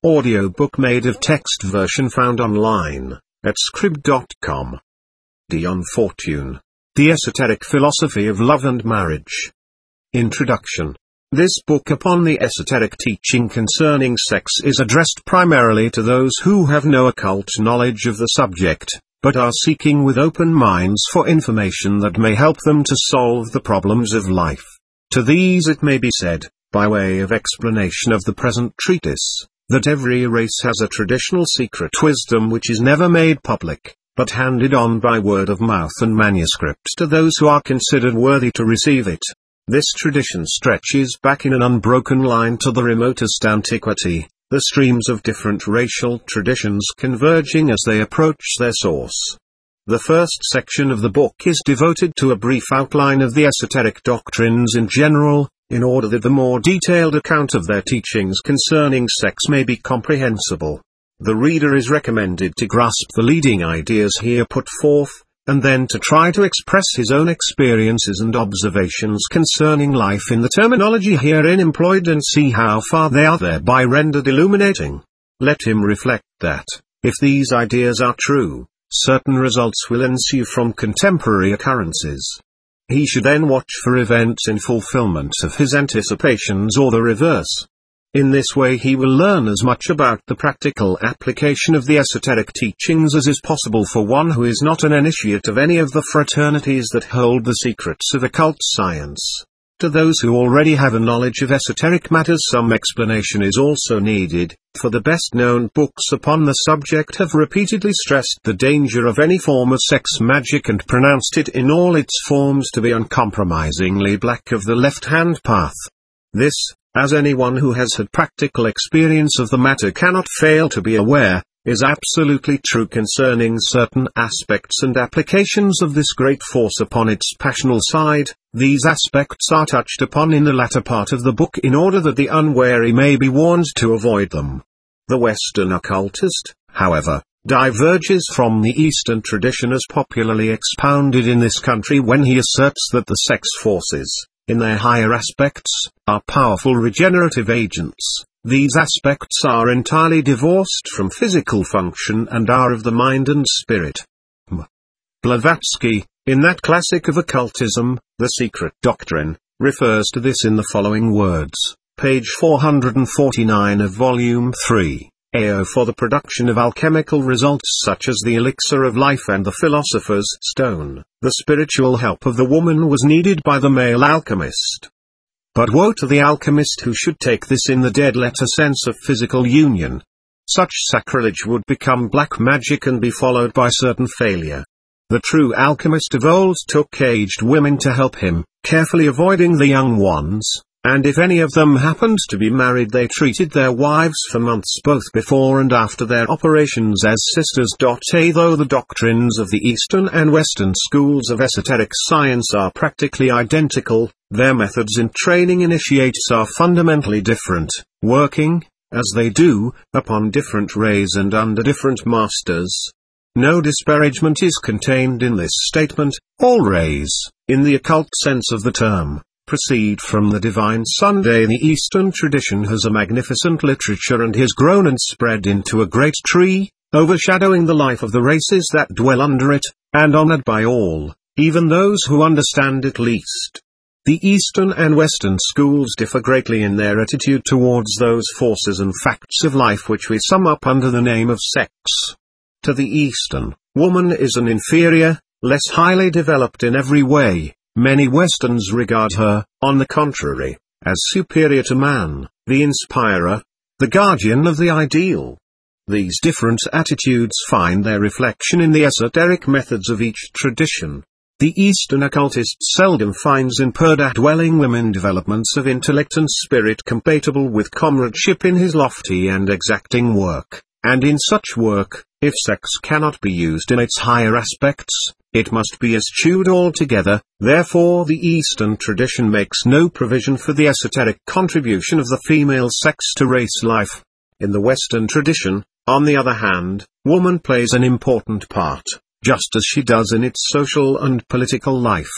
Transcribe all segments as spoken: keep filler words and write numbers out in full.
Audiobook made of text version found online, at scrib dot com. Dion Fortune. The Esoteric Philosophy of Love and Marriage. Introduction. This book upon the esoteric teaching concerning sex is addressed primarily to those who have no occult knowledge of the subject, but are seeking with open minds for information that may help them to solve the problems of life. To these it may be said, by way of explanation of the present treatise, that every race has a traditional secret wisdom which is never made public, but handed on by word of mouth and manuscript to those who are considered worthy to receive it. This tradition stretches back in an unbroken line to the remotest antiquity, the streams of different racial traditions converging as they approach their source. The first section of the book is devoted to a brief outline of the esoteric doctrines in general, in order that the more detailed account of their teachings concerning sex may be comprehensible. The reader is recommended to grasp the leading ideas here put forth, and then to try to express his own experiences and observations concerning life in the terminology herein employed and see how far they are thereby rendered illuminating. Let him reflect that, if these ideas are true, certain results will ensue from contemporary occurrences. He should then watch for events in fulfillment of his anticipations or the reverse. In this way he will learn as much about the practical application of the esoteric teachings as is possible for one who is not an initiate of any of the fraternities that hold the secrets of occult science. To those who already have a knowledge of esoteric matters some explanation is also needed, for the best-known books upon the subject have repeatedly stressed the danger of any form of sex magic and pronounced it in all its forms to be uncompromisingly black of the left-hand path. This, as anyone who has had practical experience of the matter cannot fail to be aware, is absolutely true concerning certain aspects and applications of this great force upon its passional side. These aspects are touched upon in the latter part of the book in order that the unwary may be warned to avoid them. The Western occultist, however, diverges from the Eastern tradition as popularly expounded in this country when he asserts that the sex forces, in their higher aspects, are powerful regenerative agents. These aspects are entirely divorced from physical function and are of the mind and spirit. M. Blavatsky, in that classic of occultism, The Secret Doctrine, refers to this in the following words, page four hundred forty-nine of volume three. A O for the production of alchemical results such as the elixir of life and the philosopher's stone, the spiritual help of the woman was needed by the male alchemist. But woe to the alchemist who should take this in the dead-letter sense of physical union. Such sacrilege would become black magic and be followed by certain failure. The true alchemist of old took aged women to help him, carefully avoiding the young ones, and if any of them happened to be married they treated their wives for months both before and after their operations as sisters. A Though the doctrines of the Eastern and Western schools of esoteric science are practically identical, their methods in training initiates are fundamentally different, working, as they do, upon different rays and under different masters. No disparagement is contained in this statement. All rays, in the occult sense of the term, proceed from the divine Sunday. The Eastern tradition has a magnificent literature and has grown and spread into a great tree, overshadowing the life of the races that dwell under it, and honored by all, even those who understand it least. The Eastern and Western schools differ greatly in their attitude towards those forces and facts of life which we sum up under the name of sex. To the Eastern, woman is an inferior, less highly developed in every way. Many Westerns regard her, on the contrary, as superior to man, the inspirer, the guardian of the ideal. These different attitudes find their reflection in the esoteric methods of each tradition. The Eastern occultist seldom finds in Purdah-dwelling women developments of intellect and spirit compatible with comradeship in his lofty and exacting work, and in such work, if sex cannot be used in its higher aspects, it must be eschewed altogether. Therefore the Eastern tradition makes no provision for the esoteric contribution of the female sex to race life. In the Western tradition, on the other hand, woman plays an important part, just as she does in its social and political life.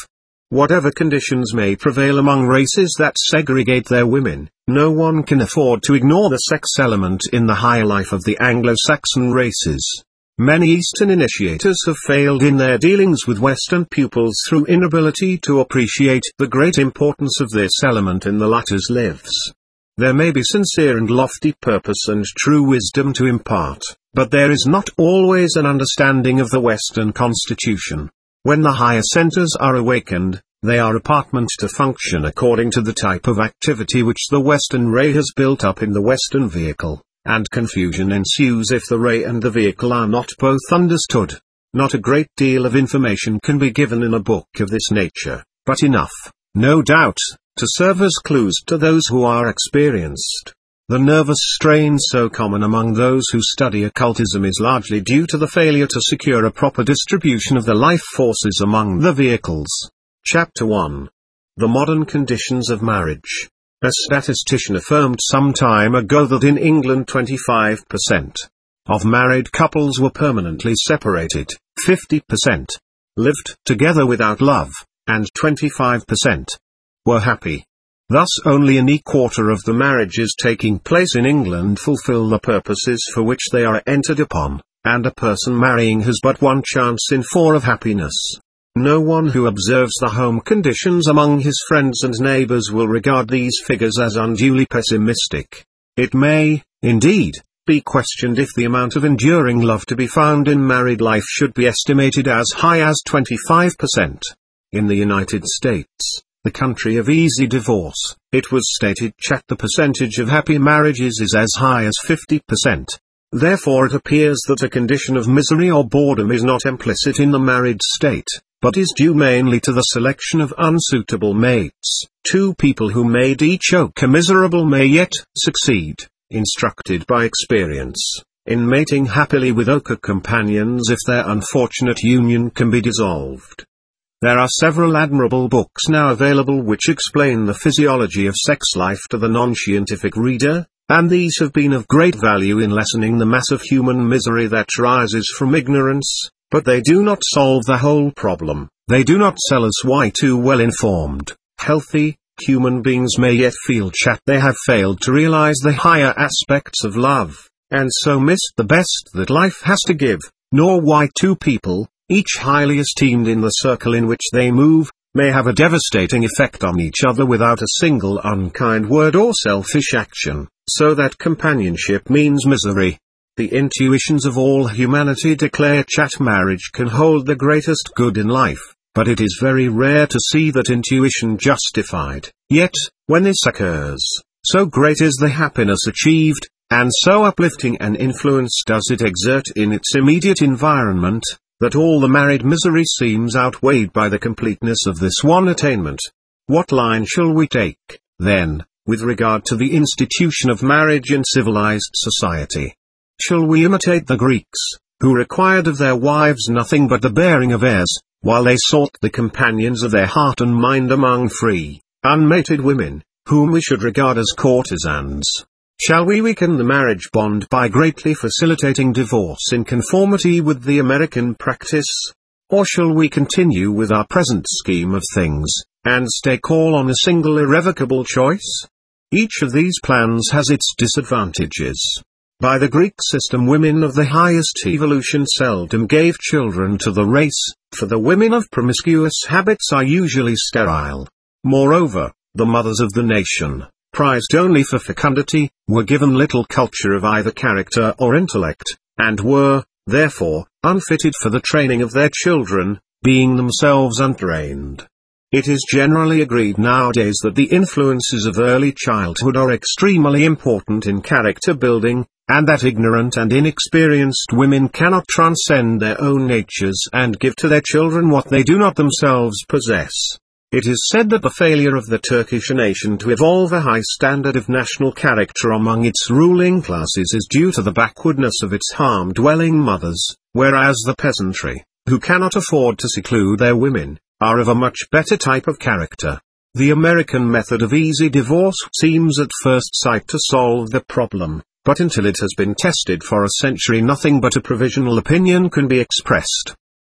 Whatever conditions may prevail among races that segregate their women, no one can afford to ignore the sex element in the higher life of the Anglo-Saxon races. Many Eastern initiators have failed in their dealings with Western pupils through inability to appreciate the great importance of this element in the latter's lives. There may be sincere and lofty purpose and true wisdom to impart, but there is not always an understanding of the Western constitution. When the higher centers are awakened, they are apartment to function according to the type of activity which the Western ray has built up in the Western vehicle, and confusion ensues if the ray and the vehicle are not both understood. Not a great deal of information can be given in a book of this nature, but enough, no doubt, to serve as clues to those who are experienced. The nervous strain so common among those who study occultism is largely due to the failure to secure a proper distribution of the life forces among the vehicles. Chapter one. The Modern Conditions of Marriage. A statistician affirmed some time ago that in England twenty-five percent of married couples were permanently separated, fifty percent lived together without love, and twenty-five percent were happy. Thus only an e-quarter of the marriages taking place in England fulfill the purposes for which they are entered upon, and a person marrying has but one chance in four of happiness. No one who observes the home conditions among his friends and neighbors will regard these figures as unduly pessimistic. It may, indeed, be questioned if the amount of enduring love to be found in married life should be estimated as high as twenty-five percent. In the United States, the country of easy divorce, it was stated that the percentage of happy marriages is as high as fifty percent. Therefore it appears that a condition of misery or boredom is not implicit in the married state, but is due mainly to the selection of unsuitable mates. Two people who made each other miserable may yet succeed, instructed by experience, in mating happily with other companions if their unfortunate union can be dissolved. There are several admirable books now available which explain the physiology of sex life to the non-scientific reader, and these have been of great value in lessening the mass of human misery that rises from ignorance, but they do not solve the whole problem. They do not sell us why two well-informed, healthy, human beings may yet feel that they have failed to realize the higher aspects of love, and so missed the best that life has to give, nor why two people, each highly esteemed in the circle in which they move, may have a devastating effect on each other without a single unkind word or selfish action, so that companionship means misery. The intuitions of all humanity declare that marriage can hold the greatest good in life, but it is very rare to see that intuition justified. Yet, when this occurs, so great is the happiness achieved, and so uplifting an influence does it exert in its immediate environment, that all the married misery seems outweighed by the completeness of this one attainment. What line shall we take, then, with regard to the institution of marriage in civilized society? Shall we imitate the Greeks, who required of their wives nothing but the bearing of heirs, while they sought the companions of their heart and mind among free, unmated women, whom we should regard as courtesans? Shall we weaken the marriage bond by greatly facilitating divorce in conformity with the American practice? Or shall we continue with our present scheme of things, and stake all on a single irrevocable choice? Each of these plans has its disadvantages. By the Greek system, women of the highest evolution seldom gave children to the race, for the women of promiscuous habits are usually sterile. Moreover, the mothers of the nation, prized only for fecundity, were given little culture of either character or intellect, and were, therefore, unfitted for the training of their children, being themselves untrained. It is generally agreed nowadays that the influences of early childhood are extremely important in character building, and that ignorant and inexperienced women cannot transcend their own natures and give to their children what they do not themselves possess. It is said that the failure of the Turkish nation to evolve a high standard of national character among its ruling classes is due to the backwardness of its harm-dwelling mothers, whereas the peasantry, who cannot afford to seclude their women, are of a much better type of character. The American method of easy divorce seems at first sight to solve the problem, but until it has been tested for a century nothing but a provisional opinion can be expressed.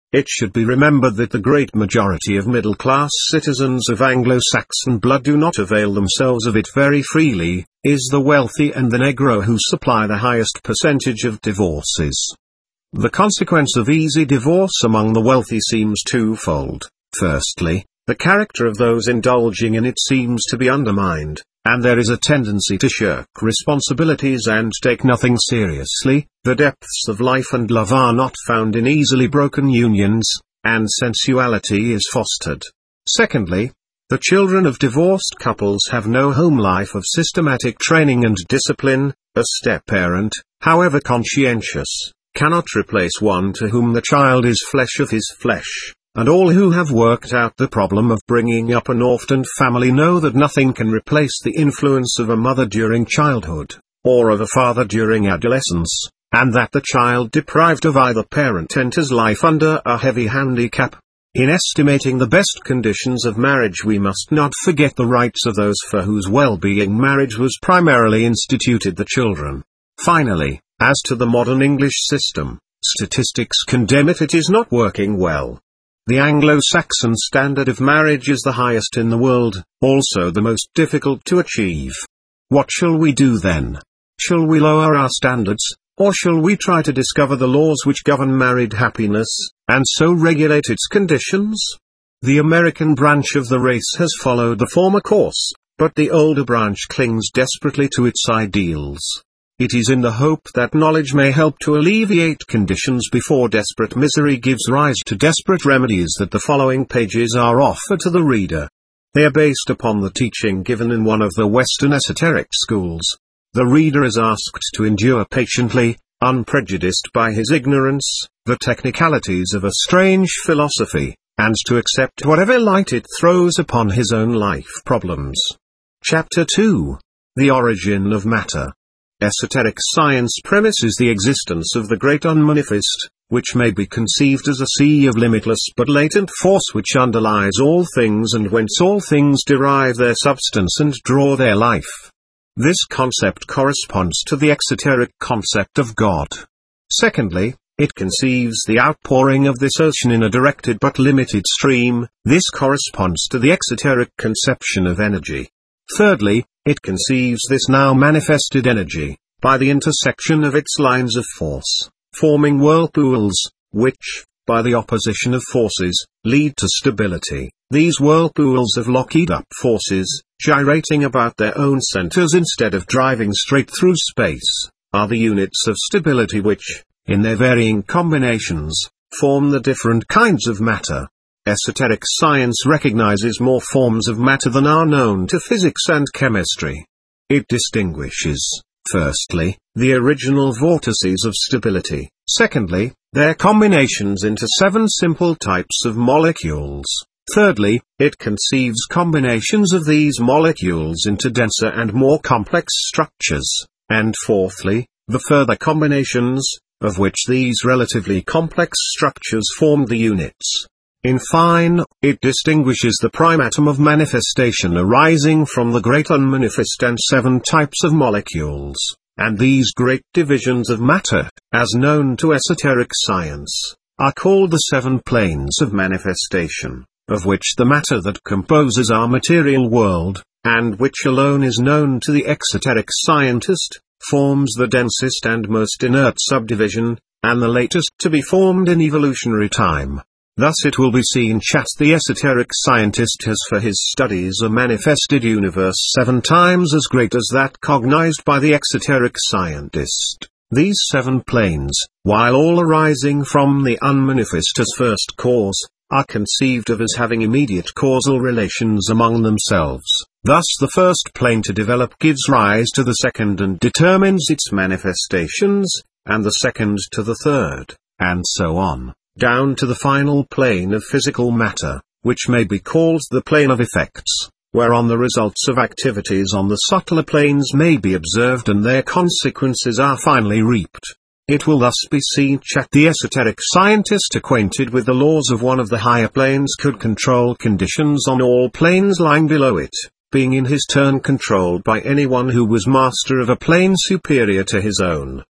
it should be remembered that the great majority of middle-class citizens of Anglo-Saxon blood do not avail themselves of it very freely, is the wealthy and the Negro who supply the highest percentage of divorces. The consequence of easy divorce among the wealthy seems twofold. Firstly, the character of those indulging in it seems to be undermined, and there is a tendency to shirk responsibilities and take nothing seriously. The depths of life and love are not found in easily broken unions, and sensuality is fostered. Secondly, the children of divorced couples have no home life of systematic training and discipline. A step-parent, however conscientious, cannot replace one to whom the child is flesh of his flesh. And all who have worked out the problem of bringing up an orphaned family know that nothing can replace the influence of a mother during childhood, or of a father during adolescence, and that the child deprived of either parent enters life under a heavy handicap. In estimating the best conditions of marriage, we must not forget the rights of those for whose well-being marriage was primarily instituted, the children. Finally, as to the modern English system, statistics condemn it. It is not working well. The Anglo-Saxon standard of marriage is the highest in the world, also the most difficult to achieve. What shall we do then? Shall we lower our standards, or shall we try to discover the laws which govern married happiness, and so regulate its conditions? The American branch of the race has followed the former course, but the older branch clings desperately to its ideals. It is in the hope that knowledge may help to alleviate conditions before desperate misery gives rise to desperate remedies that the following pages are offered to the reader. They are based upon the teaching given in one of the Western esoteric schools. The reader is asked to endure patiently, unprejudiced by his ignorance, the technicalities of a strange philosophy, and to accept whatever light it throws upon his own life problems. Chapter two. The Origin of Matter. Esoteric science premises the existence of the great unmanifest, which may be conceived as a sea of limitless but latent force which underlies all things and whence all things derive their substance and draw their life. This concept corresponds to the exoteric concept of God. Secondly, it conceives the outpouring of this ocean in a directed but limited stream. This corresponds to the exoteric conception of energy. Thirdly, it conceives this now manifested energy, by the intersection of its lines of force, forming whirlpools, which, by the opposition of forces, lead to stability. These whirlpools of locked-up forces, gyrating about their own centers instead of driving straight through space, are the units of stability which, in their varying combinations, form the different kinds of matter. Esoteric science recognizes more forms of matter than are known to physics and chemistry. It distinguishes, firstly, the original vortices of stability, secondly, their combinations into seven simple types of molecules, thirdly, it conceives combinations of these molecules into denser and more complex structures, and fourthly, the further combinations, of which these relatively complex structures form the units. In fine, it distinguishes the prime atom of manifestation arising from the great unmanifest and seven types of molecules, and these great divisions of matter, as known to esoteric science, are called the seven planes of manifestation, of which the matter that composes our material world, and which alone is known to the exoteric scientist, forms the densest and most inert subdivision, and the latest to be formed in evolutionary time. Thus it will be seen that the esoteric scientist has for his studies a manifested universe seven times as great as that cognized by the exoteric scientist. These seven planes, while all arising from the unmanifest as first cause, are conceived of as having immediate causal relations among themselves. Thus the first plane to develop gives rise to the second and determines its manifestations, and the second to the third, and so on, down to the final plane of physical matter, which may be called the plane of effects, whereon the results of activities on the subtler planes may be observed and their consequences are finally reaped. It will thus be seen that the esoteric scientist acquainted with the laws of one of the higher planes could control conditions on all planes lying below it, being in his turn controlled by anyone who was master of a plane superior to his own.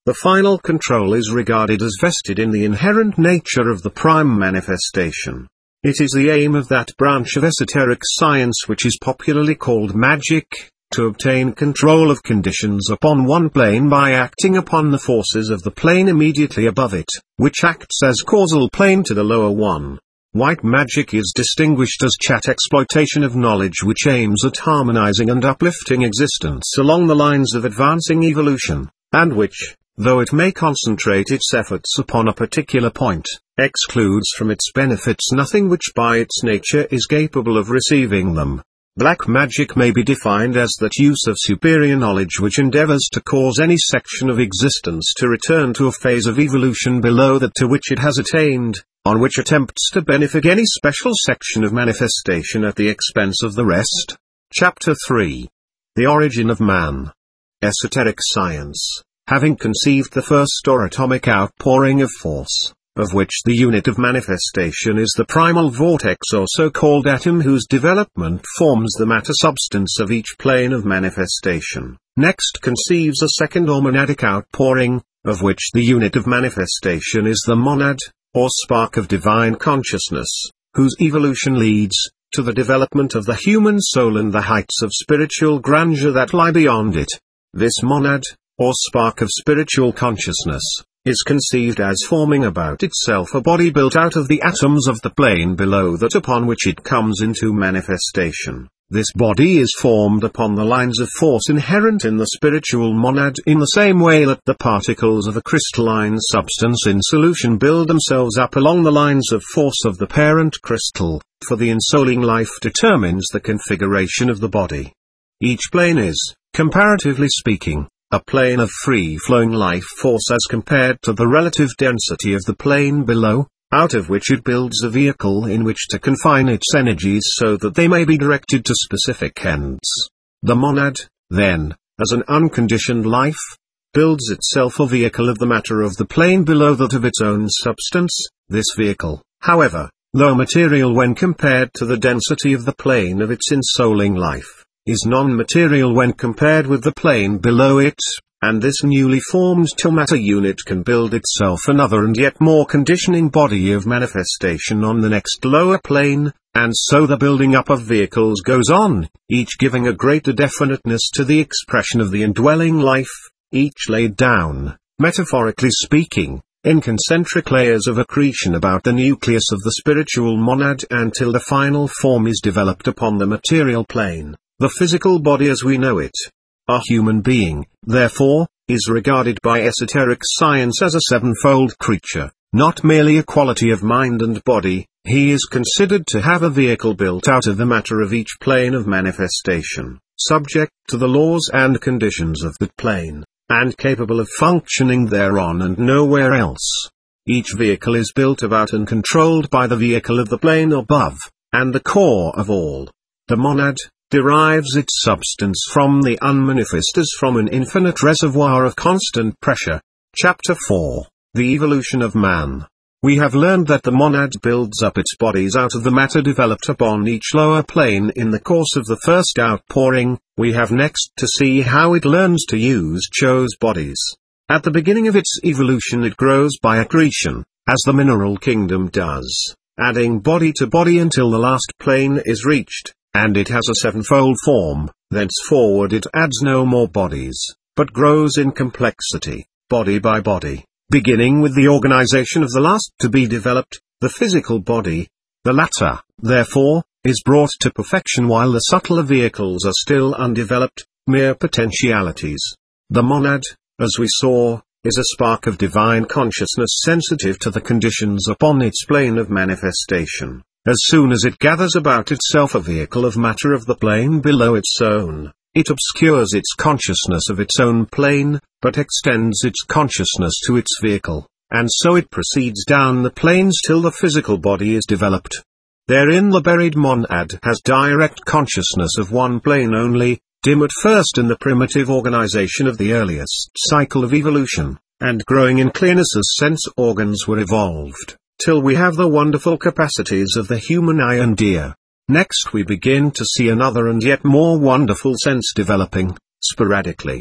The final control is regarded as vested in the inherent nature of the prime manifestation. It is the aim of that branch of esoteric science which is popularly called magic, to obtain control of conditions upon one plane by acting upon the forces of the plane immediately above it, which acts as causal plane to the lower one. White magic is distinguished as chat exploitation of knowledge which aims at harmonizing and uplifting existence along the lines of advancing evolution, and which, though it may concentrate its efforts upon a particular point, excludes from its benefits nothing which by its nature is capable of receiving them. Black magic may be defined as that use of superior knowledge which endeavors to cause any section of existence to return to a phase of evolution below that to which it has attained, on which attempts to benefit any special section of manifestation at the expense of the rest. Chapter three. The Origin of Man. Esoteric science, having conceived the first or atomic outpouring of force, of which the unit of manifestation is the primal vortex or so-called atom whose development forms the matter substance of each plane of manifestation, next conceives a second or monadic outpouring, of which the unit of manifestation is the monad, or spark of divine consciousness, whose evolution leads to the development of the human soul and the heights of spiritual grandeur that lie beyond it. This monad, or spark of spiritual consciousness, is conceived as forming about itself a body built out of the atoms of the plane below that upon which it comes into manifestation. This body is formed upon the lines of force inherent in the spiritual monad in the same way that the particles of a crystalline substance in solution build themselves up along the lines of force of the parent crystal, for the ensouling life determines the configuration of the body. Each plane is, comparatively speaking, a plane of free-flowing life force as compared to the relative density of the plane below, out of which it builds a vehicle in which to confine its energies so that they may be directed to specific ends. The monad, then, as an unconditioned life, builds itself a vehicle of the matter of the plane below that of its own substance. This vehicle, however, though material when compared to the density of the plane of its ensouling life, is non-material when compared with the plane below it, and this newly formed till-matter unit can build itself another and yet more conditioning body of manifestation on the next lower plane, and so the building up of vehicles goes on, each giving a greater definiteness to the expression of the indwelling life, each laid down, metaphorically speaking, in concentric layers of accretion about the nucleus of the spiritual monad until the final form is developed upon the material plane. The physical body as we know it. A human being, therefore, is regarded by esoteric science as a sevenfold creature, not merely a quality of mind and body. He is considered to have a vehicle built out of the matter of each plane of manifestation, subject to the laws and conditions of that plane, and capable of functioning thereon and nowhere else. Each vehicle is built about and controlled by the vehicle of the plane above, and the core of all, the monad, derives its substance from the unmanifest as from an infinite reservoir of constant pressure. Chapter four. The Evolution of Man. We have learned that the monad builds up its bodies out of the matter developed upon each lower plane in the course of the first outpouring. We have next to see how it learns to use chose bodies. At the beginning of its evolution it grows by accretion, as the mineral kingdom does, adding body to body until the last plane is reached, and it has a sevenfold form. Thenceforward it adds no more bodies, but grows in complexity, body by body, beginning with the organization of the last to be developed, the physical body. The latter, therefore, is brought to perfection while the subtler vehicles are still undeveloped, mere potentialities. The monad, as we saw, is a spark of divine consciousness sensitive to the conditions upon its plane of manifestation. As soon as it gathers about itself a vehicle of matter of the plane below its own, it obscures its consciousness of its own plane, but extends its consciousness to its vehicle, and so it proceeds down the planes till the physical body is developed. Therein the buried monad has direct consciousness of one plane only, dim at first in the primitive organization of the earliest cycle of evolution, and growing in clearness as sense organs were evolved, till we have the wonderful capacities of the human eye and ear. Next we begin to see another and yet more wonderful sense developing, sporadically.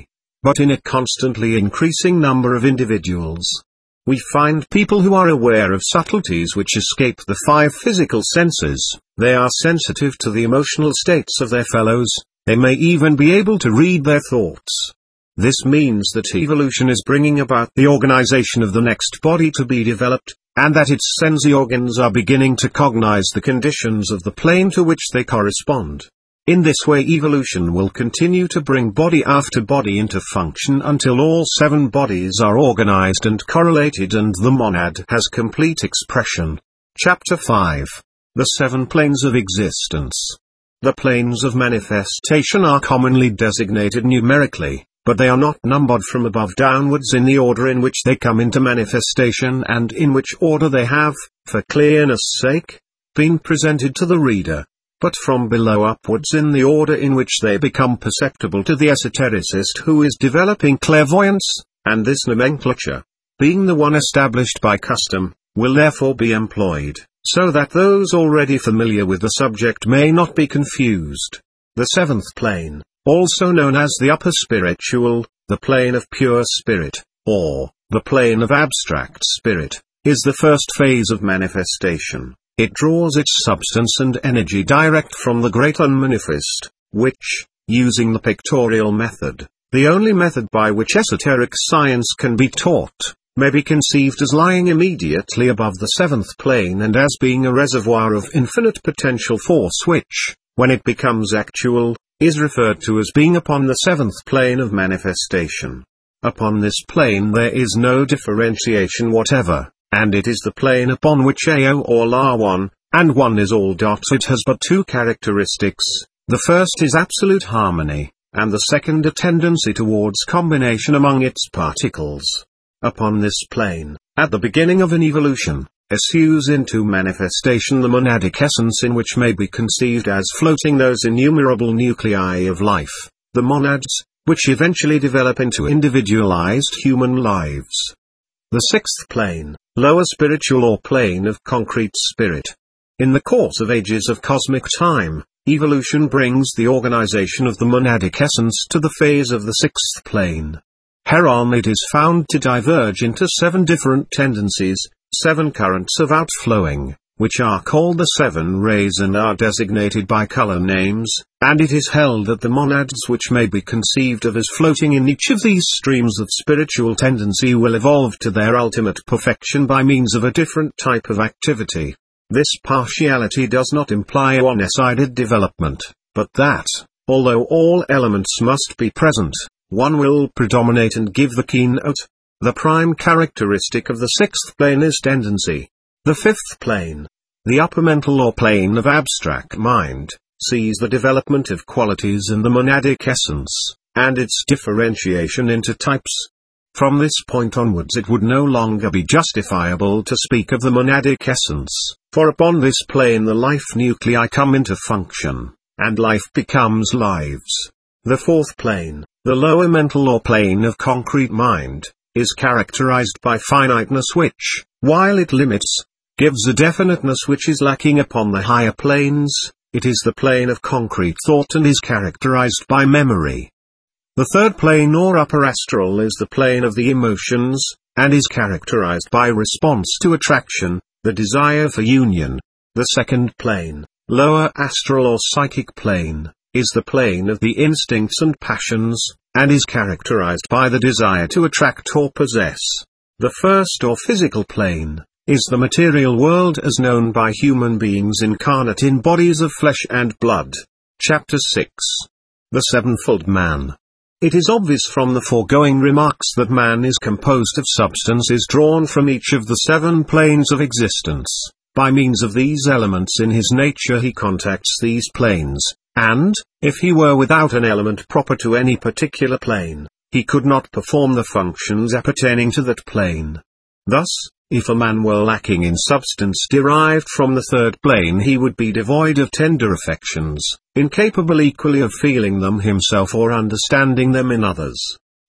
but in a constantly increasing number of individuals. We find people who are aware of subtleties which escape the five physical senses. They are sensitive to the emotional states of their fellows. They may even be able to read their thoughts. This means that evolution is bringing about the organization of the next body to be developed, and that its sensory organs are beginning to cognize the conditions of the plane to which they correspond. In this way evolution will continue to bring body after body into function until all seven bodies are organized and correlated and the monad has complete expression. Chapter five. The Seven Planes of Existence. The planes of manifestation are commonly designated numerically, but they are not numbered from above downwards in the order in which they come into manifestation and in which order they have, for clearness' sake, been presented to the reader, but from below upwards in the order in which they become perceptible to the esotericist who is developing clairvoyance, and this nomenclature, being the one established by custom, will therefore be employed, so that those already familiar with the subject may not be confused. The seventh plane, also known as the upper spiritual, the plane of pure spirit, or the plane of abstract spirit, is the first phase of manifestation. It draws its substance and energy direct from the great unmanifest, which, using the pictorial method, the only method by which esoteric science can be taught, may be conceived as lying immediately above the seventh plane and as being a reservoir of infinite potential force which, when it becomes actual, is referred to as being upon the seventh plane of manifestation. Upon this plane there is no differentiation whatever, and it is the plane upon which A O all are one, and one is all. It has but two characteristics. The first is absolute harmony, and the second a tendency towards combination among its particles. Upon this plane, at the beginning of an evolution, issues into manifestation the monadic essence in which may be conceived as floating those innumerable nuclei of life, the monads, which eventually develop into individualized human lives. The sixth plane, lower spiritual or plane of concrete spirit. In the course of ages of cosmic time, evolution brings the organization of the monadic essence to the phase of the sixth plane. Hereon it is found to diverge into seven different tendencies, seven currents of outflowing, which are called the seven rays and are designated by color names, and it is held that the monads which may be conceived of as floating in each of these streams of spiritual tendency will evolve to their ultimate perfection by means of a different type of activity. This partiality does not imply a one-sided development, but that, although all elements must be present, one will predominate and give the keynote. The prime characteristic of the sixth plane is tendency. The fifth plane, the upper mental or plane of abstract mind, sees the development of qualities in the monadic essence, and its differentiation into types. From this point onwards it would no longer be justifiable to speak of the monadic essence, for upon this plane the life nuclei come into function, and life becomes lives. The fourth plane, the lower mental or plane of concrete mind, is characterized by finiteness which, while it limits, gives a definiteness which is lacking upon the higher planes. It is the plane of concrete thought and is characterized by memory. The third plane or upper astral is the plane of the emotions, and is characterized by response to attraction, the desire for union. The second plane, lower astral or psychic plane, is the plane of the instincts and passions, and is characterized by the desire to attract or possess. The first or physical plane, is the material world as known by human beings incarnate in bodies of flesh and blood. Chapter six. The Sevenfold Man. It is obvious from the foregoing remarks that man is composed of substances drawn from each of the seven planes of existence. By means of these elements in his nature he contacts these planes, and, if he were without an element proper to any particular plane, he could not perform the functions appertaining to that plane. Thus, if a man were lacking in substance derived from the third plane he would be devoid of tender affections, incapable equally of feeling them himself or understanding them in others.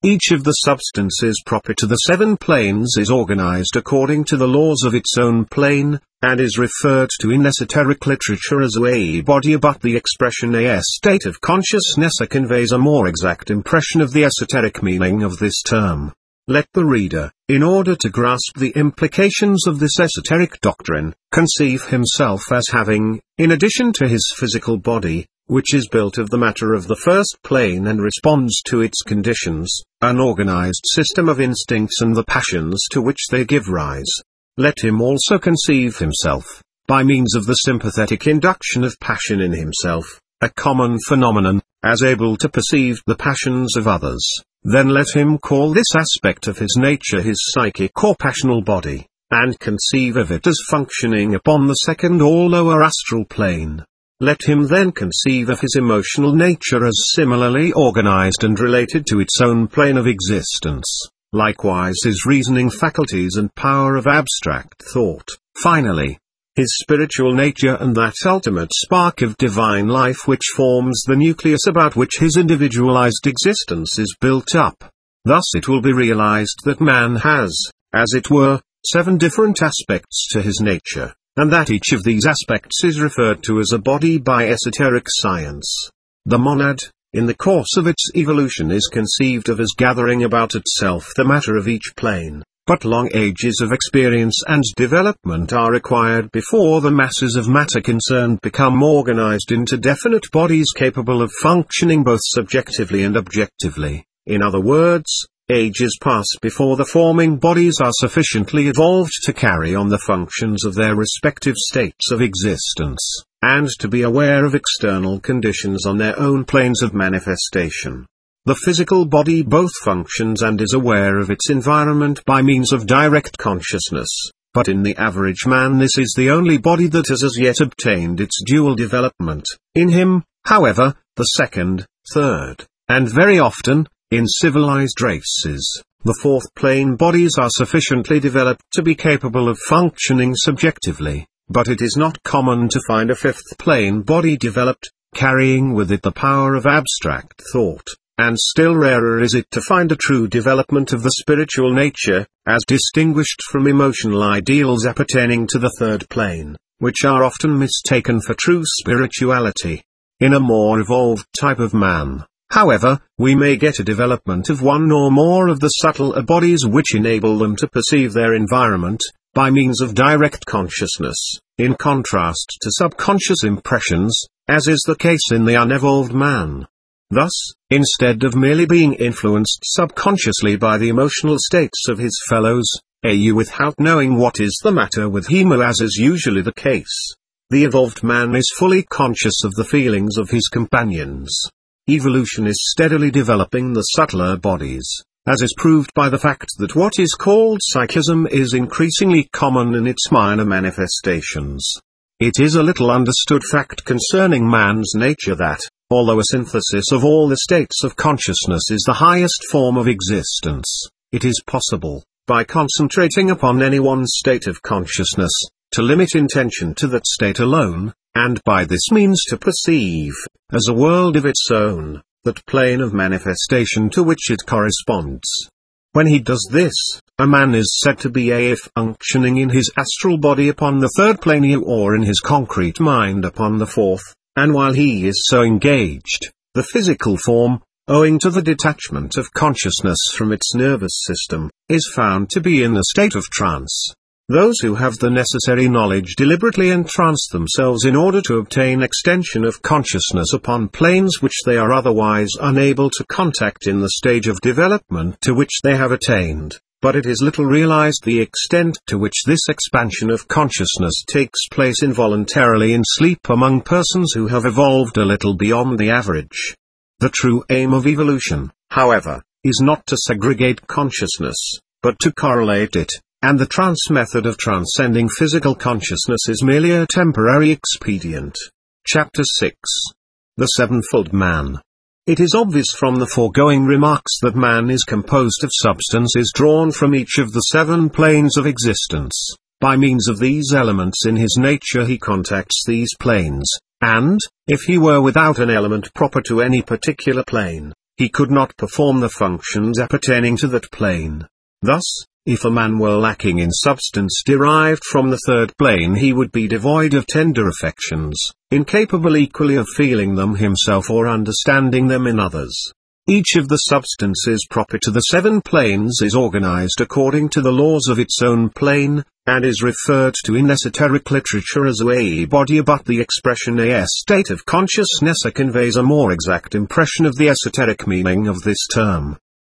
Each of the substances proper to the seven planes is organized according to the laws of its own plane, and is referred to in esoteric literature as a body, but the expression a state of consciousness conveys a more exact impression of the esoteric meaning of this term. Let the reader, in order to grasp the implications of this esoteric doctrine, conceive himself as having, in addition to his physical body, which is built of the matter of the first plane and responds to its conditions, an organized system of instincts and the passions to which they give rise. Let him also conceive himself, by means of the sympathetic induction of passion in himself, a common phenomenon, as able to perceive the passions of others. Then let him call this aspect of his nature his psychic or passional body, and conceive of it as functioning upon the second or lower astral plane. Let him then conceive of his emotional nature as similarly organized and related to its own plane of existence, likewise his reasoning faculties and power of abstract thought, finally, his spiritual nature and that ultimate spark of divine life which forms the nucleus about which his individualized existence is built up. Thus it will be realized that man has, as it were, seven different aspects to his nature, and that each of these aspects is referred to as a body by esoteric science. The monad, in the course of its evolution, is conceived of as gathering about itself the matter of each plane, but long ages of experience and development are required before the masses of matter concerned become organized into definite bodies capable of functioning both subjectively and objectively. In other words, ages pass before the forming bodies are sufficiently evolved to carry on the functions of their respective states of existence, and to be aware of external conditions on their own planes of manifestation. The physical body both functions and is aware of its environment by means of direct consciousness, but in the average man this is the only body that has as yet obtained its dual development. In him, however, the second, third, and very often, in civilized races, the fourth plane bodies are sufficiently developed to be capable of functioning subjectively, but it is not common to find a fifth plane body developed, carrying with it the power of abstract thought, and still rarer is it to find a true development of the spiritual nature, as distinguished from emotional ideals appertaining to the third plane, which are often mistaken for true spirituality. In a more evolved type of man, however, we may get a development of one or more of the subtler bodies which enable them to perceive their environment, by means of direct consciousness, in contrast to subconscious impressions, as is the case in the unevolved man. Thus, instead of merely being influenced subconsciously by the emotional states of his fellows, au without knowing what is the matter with him as is usually the case, the evolved man is fully conscious of the feelings of his companions. Evolution is steadily developing the subtler bodies, as is proved by the fact that what is called psychism is increasingly common in its minor manifestations. It is a little understood fact concerning man's nature that, although a synthesis of all the states of consciousness is the highest form of existence, it is possible, by concentrating upon any one state of consciousness, to limit intention to that state alone, and by this means to perceive, as a world of its own, that plane of manifestation to which it corresponds. When he does this, a man is said to be a functioning in his astral body upon the third plane or in his concrete mind upon the fourth, and while he is so engaged, the physical form, owing to the detachment of consciousness from its nervous system, is found to be in a state of trance. Those who have the necessary knowledge deliberately entrance themselves in order to obtain extension of consciousness upon planes which they are otherwise unable to contact in the stage of development to which they have attained, but it is little realized the extent to which this expansion of consciousness takes place involuntarily in sleep among persons who have evolved a little beyond the average. The true aim of evolution, however, is not to segregate consciousness, but to correlate it. And the trance method of transcending physical consciousness is merely a temporary expedient. Chapter six. The Sevenfold Man. It is obvious from the foregoing remarks that man is composed of substances drawn from each of the seven planes of existence. By means of these elements in his nature he contacts these planes, and, if he were without an element proper to any particular plane, he could not perform the functions appertaining to that plane. Thus, if a man were lacking in substance derived from the third plane, he would be devoid of tender affections, incapable equally of feeling them himself or understanding them in others. Each of the substances proper to the seven planes is organized according to the laws of its own plane, and is referred to in esoteric literature as a body, but the expression a state of consciousness conveys a more exact impression of the esoteric meaning of this term.